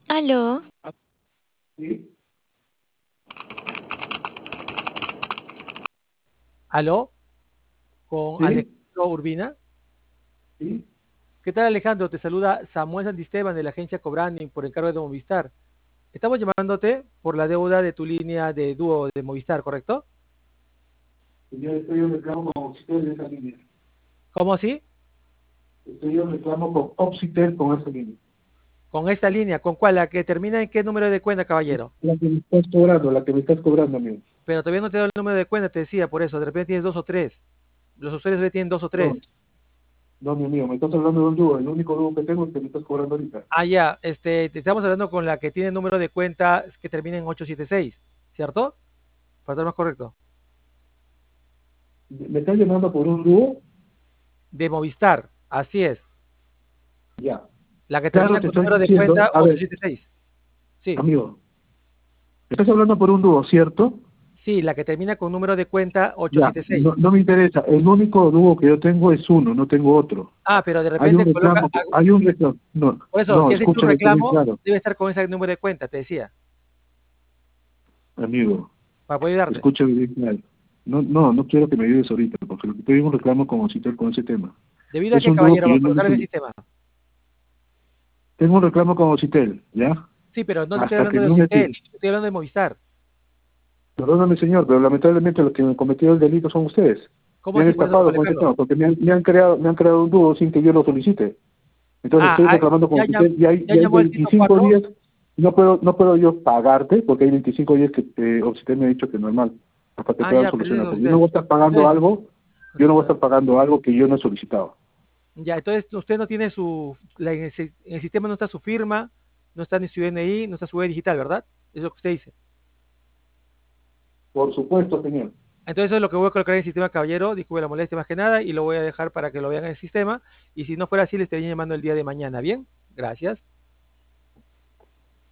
Aló, Sí, Aló, con sí, Alejandro Urbina. sí. ¿Qué tal, Alejandro? Te saluda Samuel Santisteban de la agencia Cobrani por encargo de Movistar. Estamos llamándote por la deuda de tu línea de dúo de Movistar, ¿correcto? Yo estoy en reclamo con Oxitel de esa línea. ¿Cómo así? Estoy en reclamo con Oxitel con esa línea. Con esta línea, ¿con cuál? ¿La que termina en qué número de cuenta, caballero? La que me estás cobrando, la que me estás cobrando, amigo. Pero todavía no te doy el número de cuenta, te decía, por eso, de repente tienes dos o tres. Los usuarios le tienen dos o No, tres. no, mi amigo, me estás hablando de un dúo. El único dúo que tengo es que me estás cobrando ahorita. Ah, ya, te estamos hablando con la que tiene número de cuenta que termina en 876, ¿cierto? Para estar más correcto. ¿Me estás llamando por un dúo? De Movistar, así es. Ya. La que Claro, termina te con estoy número de diciendo, cuenta a ver, 876. Sí, amigo, me estás hablando por un dúo, ¿cierto? sí, la que termina con número de cuenta Ya, no, 876. no me interesa. El único dúo que yo tengo es uno, no tengo otro. Ah, pero de Hay un repente coloca, reclamo, hay un reclamo. No, por eso, no, si has hecho un escúchame bien reclamo, claro, debe estar con ese número de cuenta, te decía, amigo. para poder ayudarte. Escúchame bien claro. No, no, no quiero que me ayudes ahorita, porque lo que estoy en un reclamo con Ocitel con ese tema. Debido a Es que, un dúo caballero, que para yo no colocar en el necesito. sistema. Tengo un reclamo con Ocitel, ¿ya? Sí, pero no te estoy Hasta que hablando de no me... Ocitel, te estoy hablando de Movistar. Perdóname, señor, pero lamentablemente los que han cometido el delito son ustedes. ¿Cómo Me han así? Por eso, estafado para con ese Alejandro. tema, porque me han creado un dúo sin que yo lo solicite. Entonces Ah, estoy reclamando con ya, Ocitel ya y hay llamó el sitio 25 4. días. No puedo yo pagarte, porque hay 25 días que Ocitel me ha dicho que es normal, hasta que Ah, puedan ya, pero ese es solucionar. Porque yo no Ocitel. voy a estar pagando Entonces, algo, yo no voy a estar pagando algo que yo no he solicitado. ya, entonces usted no tiene en el sistema no está su firma, no está ni su DNI, no está su huella digital, ¿verdad? Es lo que usted dice. Por supuesto, señor. Entonces eso es lo que voy a colocar en el sistema, caballero. Disculpe la molestia más que nada y lo voy a dejar para que lo vean en el sistema. Y si no fuera así, le estaría llamando el día de mañana. ¿Bien? Gracias.